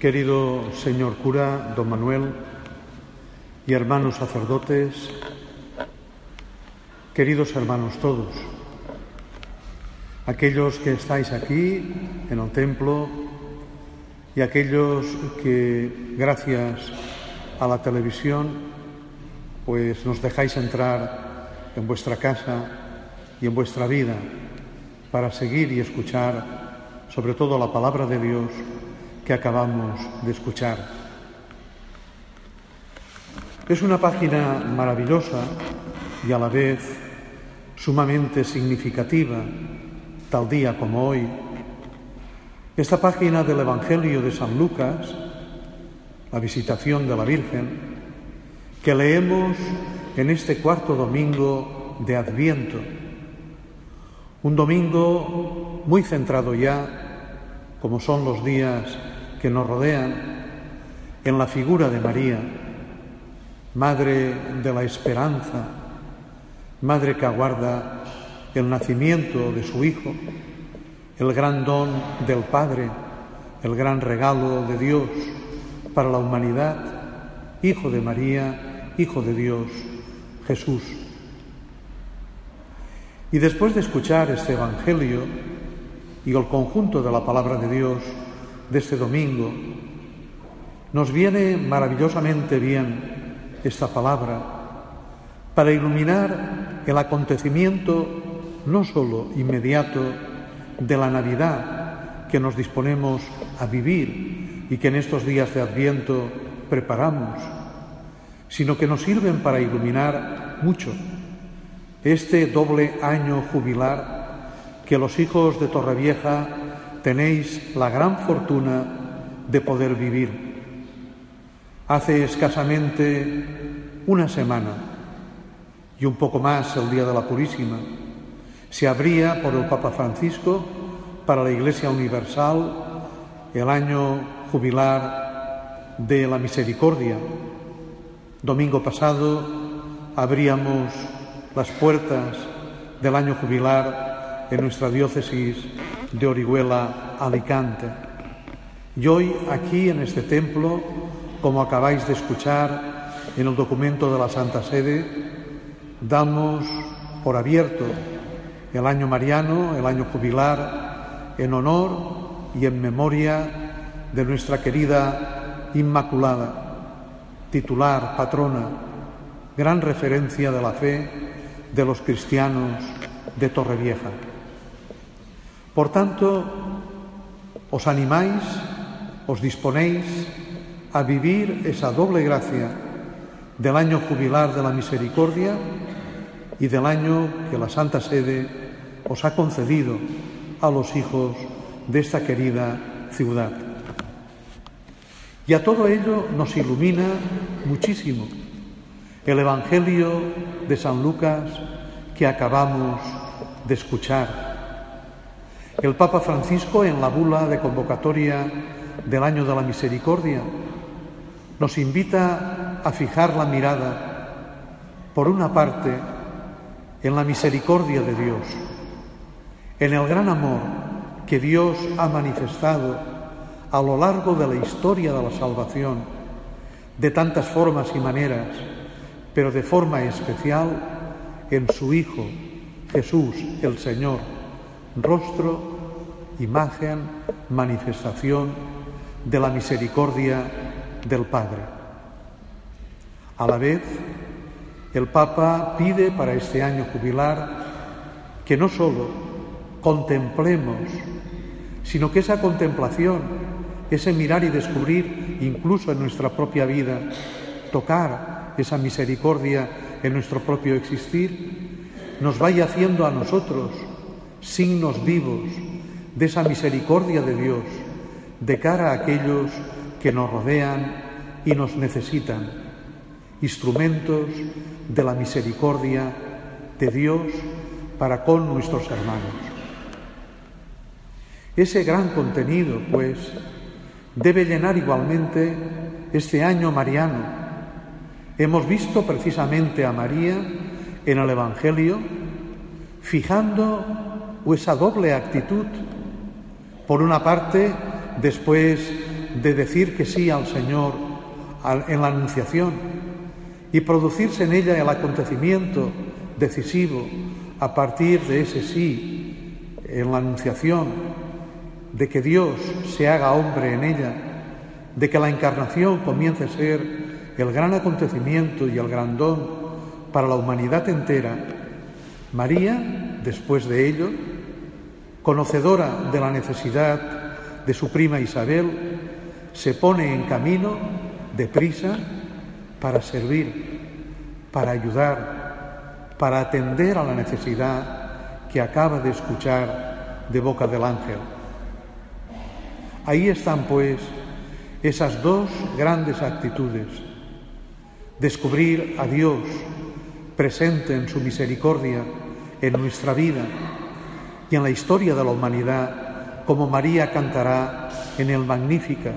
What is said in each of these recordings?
Querido señor cura, don Manuel, y hermanos sacerdotes, queridos hermanos todos, aquellos que estáis aquí en el templo y aquellos que, gracias a la televisión, pues nos dejáis entrar en vuestra casa y en vuestra vida para seguir y escuchar sobre todo la palabra de Dios que acabamos de escuchar. Es una página maravillosa y a la vez sumamente significativa, tal día como hoy. Esta página del Evangelio de San Lucas, la visitación de la Virgen, que leemos en este cuarto domingo de Adviento. Un domingo muy centrado ya, como son los días que nos rodean, en la figura de María, Madre de la Esperanza, Madre que aguarda el nacimiento de su Hijo, el gran don del Padre, el gran regalo de Dios para la humanidad, Hijo de María, Hijo de Dios, Jesús. Y después de escuchar este Evangelio y el conjunto de la palabra de Dios de este domingo, nos viene maravillosamente bien esta palabra para iluminar el acontecimiento no solo inmediato de la Navidad que nos disponemos a vivir y que en estos días de Adviento preparamos, sino que nos sirven para iluminar mucho este doble año jubilar que los hijos de Torrevieja tenéis la gran fortuna de poder vivir. Hace escasamente una semana y un poco más el día de la Purísima se abría por el Papa Francisco para la Iglesia Universal el año jubilar de la Misericordia. Domingo pasado abríamos las puertas del año jubilar en nuestra diócesis de Orihuela, Alicante. Y hoy aquí en este templo, como acabáis de escuchar en el documento de la Santa Sede, damos por abierto el año mariano, el año jubilar, en honor y en memoria de nuestra querida Inmaculada, titular, patrona, gran referencia de la fe de los cristianos de Torrevieja. Por tanto, os animáis, os disponéis a vivir esa doble gracia del año jubilar de la Misericordia y del año que la Santa Sede os ha concedido a los hijos de esta querida ciudad. Y a todo ello nos ilumina muchísimo el Evangelio de San Lucas que acabamos de escuchar. El Papa Francisco, en la bula de convocatoria del Año de la Misericordia, nos invita a fijar la mirada, por una parte, en la misericordia de Dios, en el gran amor que Dios ha manifestado a lo largo de la historia de la salvación, de tantas formas y maneras, pero de forma especial en su Hijo, Jesús el Señor, rostro, imagen, manifestación de la misericordia del Padre. A la vez, el Papa pide para este año jubilar que no solo contemplemos, sino que esa contemplación, ese mirar y descubrir incluso en nuestra propia vida, tocar esa misericordia en nuestro propio existir, nos vaya haciendo a nosotros signos vivos de esa misericordia de Dios de cara a aquellos que nos rodean y nos necesitan, instrumentos de la misericordia de Dios para con nuestros hermanos. Ese gran contenido, pues, debe llenar igualmente este año mariano. Hemos visto precisamente a María en el Evangelio fijando esa doble actitud. Por una parte, después de decir que sí al Señor en la Anunciación y producirse en ella el acontecimiento decisivo a partir de ese sí en la Anunciación, de que Dios se haga hombre en ella, de que la encarnación comience a ser el gran acontecimiento y el gran don para la humanidad entera, María, después de ello, conocedora de la necesidad de su prima Isabel, se pone en camino deprisa para servir, para ayudar, para atender a la necesidad que acaba de escuchar de boca del ángel. Ahí están, pues, esas dos grandes actitudes: descubrir a Dios presente en su misericordia en nuestra vida y en la historia de la humanidad, como María cantará en el Magnificat.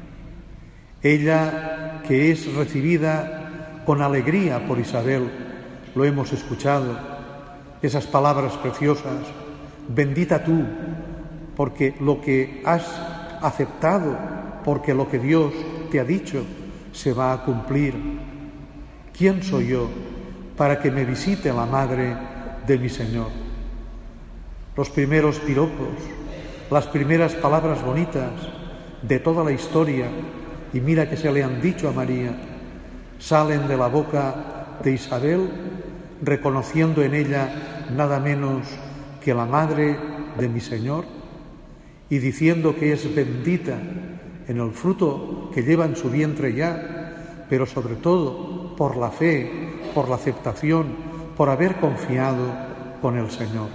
Ella, que es recibida con alegría por Isabel, lo hemos escuchado, esas palabras preciosas: bendita tú, porque lo que has aceptado, porque lo que Dios te ha dicho se va a cumplir. ¿Quién soy yo para que me visite la madre de mi Señor? Los primeros piropos, las primeras palabras bonitas de toda la historia, y mira que se le han dicho a María, salen de la boca de Isabel, reconociendo en ella nada menos que la madre de mi Señor, y diciendo que es bendita en el fruto que lleva en su vientre ya, pero sobre todo por la fe, por la aceptación, por haber confiado con el Señor.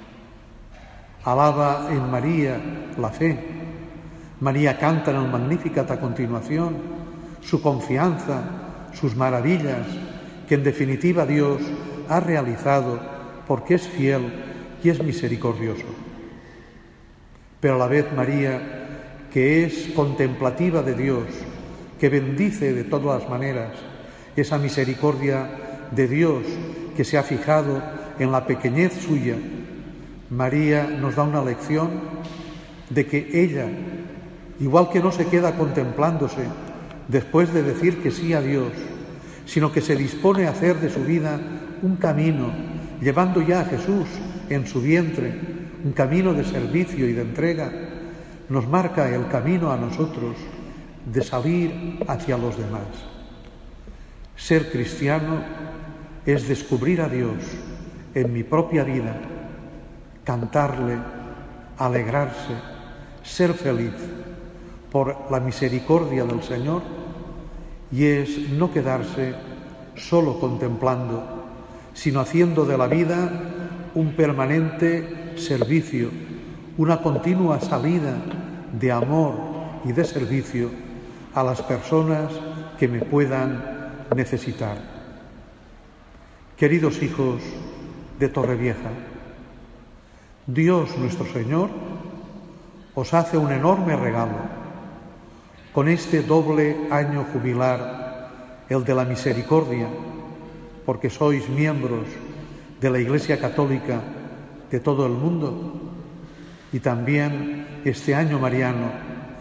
Alaba en María la fe. María canta en el Magnificat a continuación su confianza, sus maravillas, que en definitiva Dios ha realizado porque es fiel y es misericordioso. Pero a la vez María, que es contemplativa de Dios, que bendice de todas las maneras esa misericordia de Dios que se ha fijado en la pequeñez suya, María nos da una lección de que ella, igual que no se queda contemplándose después de decir que sí a Dios, sino que se dispone a hacer de su vida un camino, llevando ya a Jesús en su vientre, un camino de servicio y de entrega, nos marca el camino a nosotros de salir hacia los demás. Ser cristiano es descubrir a Dios en mi propia vida, cantarle, alegrarse, ser feliz por la misericordia del Señor, y es no quedarse solo contemplando, sino haciendo de la vida un permanente servicio, una continua salida de amor y de servicio a las personas que me puedan necesitar. Queridos hijos de Torrevieja, Dios nuestro Señor os hace un enorme regalo con este doble año jubilar, el de la misericordia, porque sois miembros de la Iglesia Católica de todo el mundo, y también este año mariano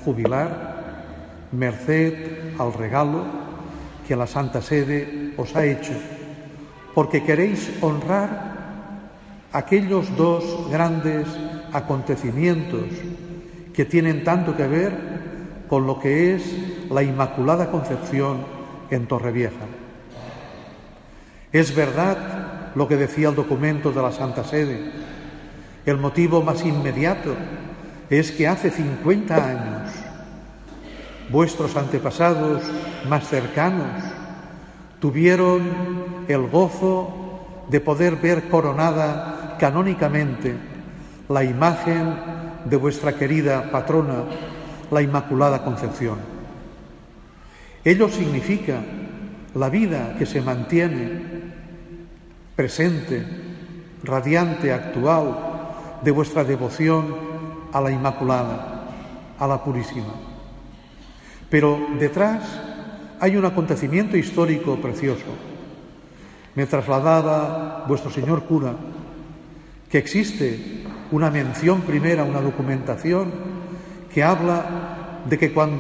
jubilar, merced al regalo que la Santa Sede os ha hecho, porque queréis honrar aquellos dos grandes acontecimientos que tienen tanto que ver con lo que es la Inmaculada Concepción en Torrevieja. Es verdad lo que decía el documento de la Santa Sede. El motivo más inmediato es que hace 50 años vuestros antepasados más cercanos tuvieron el gozo de poder ver coronada canónicamente la imagen de vuestra querida patrona, la Inmaculada Concepción. Ello significa la vida que se mantiene presente, radiante, actual, de vuestra devoción a la Inmaculada, a la Purísima. Pero detrás hay un acontecimiento histórico precioso. Me trasladaba vuestro señor cura que existe una mención primera, una documentación que habla de que cuando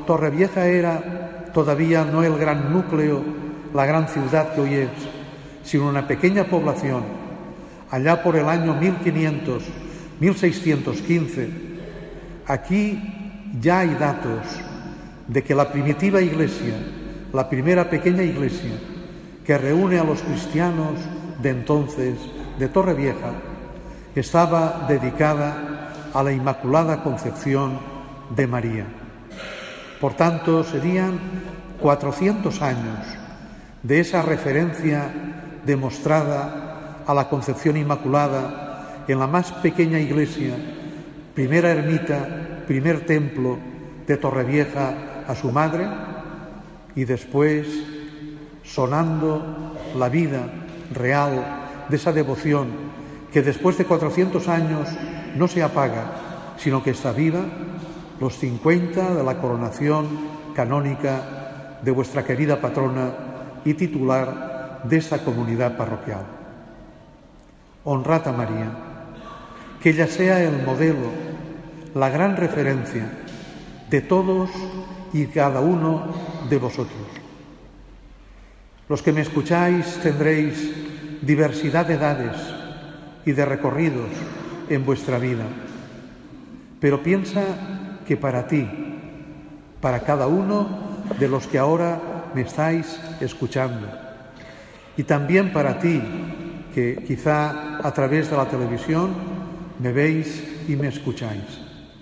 Torrevieja era todavía no el gran núcleo, la gran ciudad que hoy es, sino una pequeña población, allá por el año 1500, 1615, aquí ya hay datos de que la primitiva iglesia, la primera pequeña iglesia que reúne a los cristianos de entonces, de Torrevieja, estaba dedicada a la Inmaculada Concepción de María. Por tanto, serían 400 años de esa referencia demostrada a la Concepción Inmaculada en la más pequeña iglesia, primera ermita, primer templo de Torrevieja a su madre, y después sonando la vida real de esa devoción que después de 400 años no se apaga, sino que está viva, los 50 de la coronación canónica de vuestra querida patrona y titular de esta comunidad parroquial. Honrad a María, que ella sea el modelo, la gran referencia de todos y cada uno de vosotros. Los que me escucháis tendréis diversidad de edades y de recorridos en vuestra vida, pero piensa que para ti, para cada uno de los que ahora me estáis escuchando, y también para ti, que quizá a través de la televisión me veis y me escucháis.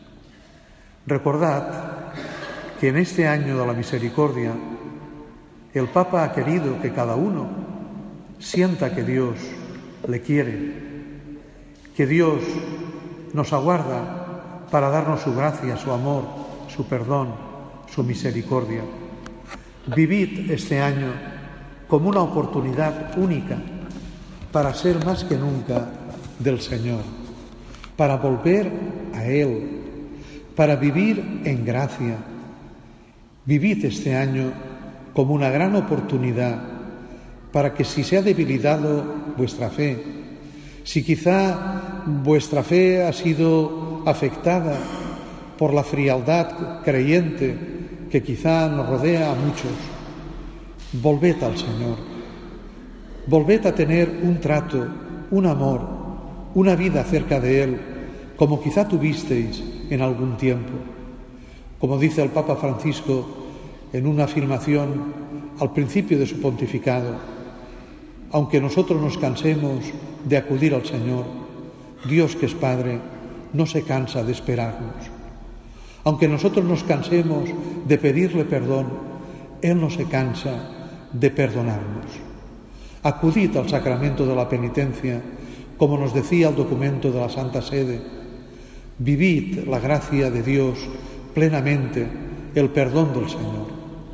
Recordad que en este año de la misericordia el Papa ha querido que cada uno sienta que Dios le quiere, que Dios nos aguarda para darnos su gracia, su amor, su perdón, su misericordia. Vivid este año como una oportunidad única para ser más que nunca del Señor, para volver a Él, para vivir en gracia. Vivid este año como una gran oportunidad para que, si se ha debilitado vuestra fe, si quizá vuestra fe ha sido afectada por la frialdad creyente que quizá nos rodea a muchos, volved al Señor, volved a tener un trato, un amor, una vida cerca de Él, como quizá tuvisteis en algún tiempo. Como dice el Papa Francisco en una afirmación al principio de su pontificado, aunque nosotros nos cansemos de acudir al Señor, Dios, que es Padre, no se cansa de esperarnos. Aunque nosotros nos cansemos de pedirle perdón, Él no se cansa de perdonarnos. Acudid al sacramento de la penitencia, como nos decía el documento de la Santa Sede. Vivid la gracia de Dios plenamente, el perdón del Señor.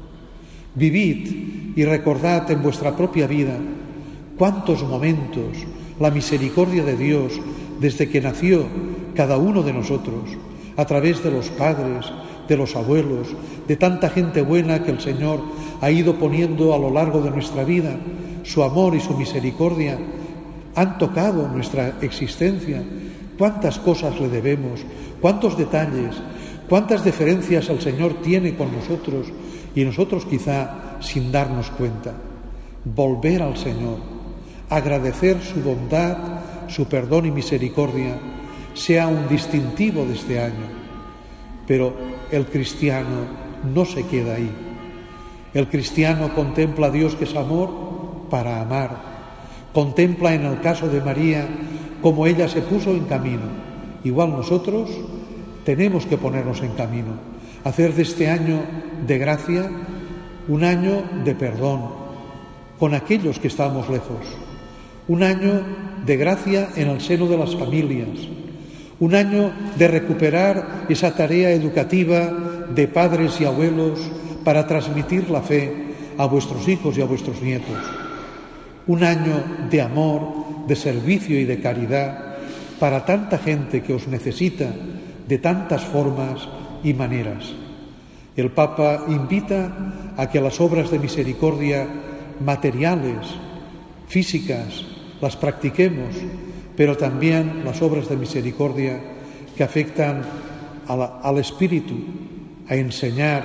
Vivid y recordad en vuestra propia vida cuántos momentos la misericordia de Dios, desde que nació cada uno de nosotros, a través de los padres, de los abuelos, de tanta gente buena que el Señor ha ido poniendo a lo largo de nuestra vida, su amor y su misericordia han tocado nuestra existencia. Cuántas cosas le debemos, cuántos detalles, cuántas deferencias el Señor tiene con nosotros, y nosotros quizá sin darnos cuenta. Volver al Señor, agradecer su bondad, su perdón y misericordia, sea un distintivo de este año. Pero el cristiano no se queda ahí. El cristiano contempla a Dios, que es amor, para amar. Contempla, en el caso de María, cómo ella se puso en camino. Igual nosotros tenemos que ponernos en camino, hacer de este año de gracia un año de perdón con aquellos que estamos lejos, un año de gracia en el seno de las familias, un año de recuperar esa tarea educativa de padres y abuelos para transmitir la fe a vuestros hijos y a vuestros nietos, un año de amor, de servicio y de caridad para tanta gente que os necesita de tantas formas y maneras. El Papa invita a que las obras de misericordia materiales, físicas, las practiquemos, pero también las obras de misericordia que afectan al espíritu, a enseñar,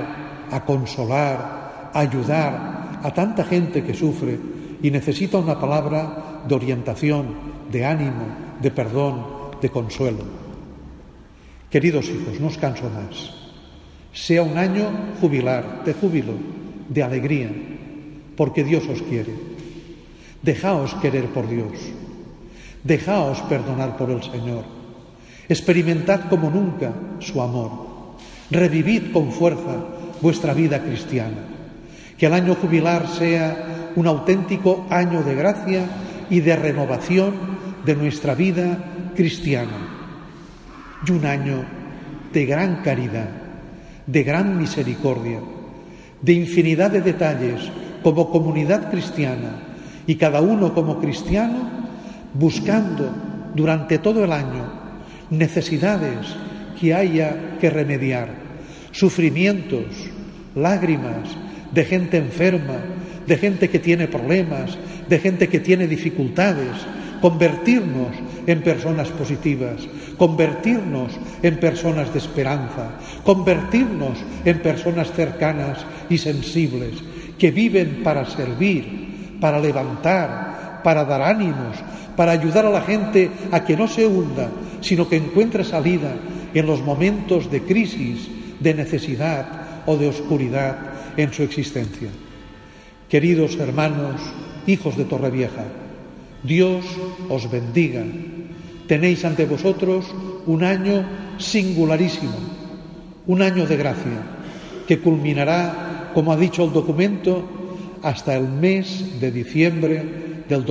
a consolar, a ayudar a tanta gente que sufre y necesita una palabra de orientación, de ánimo, de perdón, de consuelo. Queridos hijos, no os canso más. Sea un año jubilar, de júbilo, de alegría, porque Dios os quiere. Dejaos querer por Dios. Dejaos perdonar por el Señor. Experimentad como nunca su amor. Revivid con fuerza vuestra vida cristiana. Que el año jubilar sea un auténtico año de gracia y de renovación de nuestra vida cristiana. Y un año de gran caridad, de gran misericordia, de infinidad de detalles como comunidad cristiana y cada uno como cristiano, buscando durante todo el año necesidades que haya que remediar, sufrimientos, lágrimas de gente enferma, de gente que tiene problemas, de gente que tiene dificultades, convertirnos en personas positivas, convertirnos en personas de esperanza, convertirnos en personas cercanas y sensibles, que viven para servir, para levantar, para dar ánimos, para ayudar a la gente a que no se hunda, sino que encuentre salida en los momentos de crisis, de necesidad o de oscuridad en su existencia. Queridos hermanos, hijos de Torrevieja, Dios os bendiga. Tenéis ante vosotros un año singularísimo, un año de gracia, que culminará, como ha dicho el documento, hasta el mes de diciembre del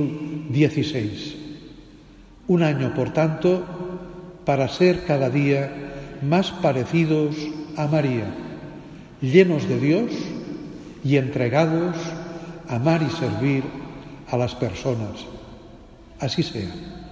2016. Un año, por tanto, para ser cada día más parecidos a María, llenos de Dios y entregados a amar y servir a las personas. Así sea.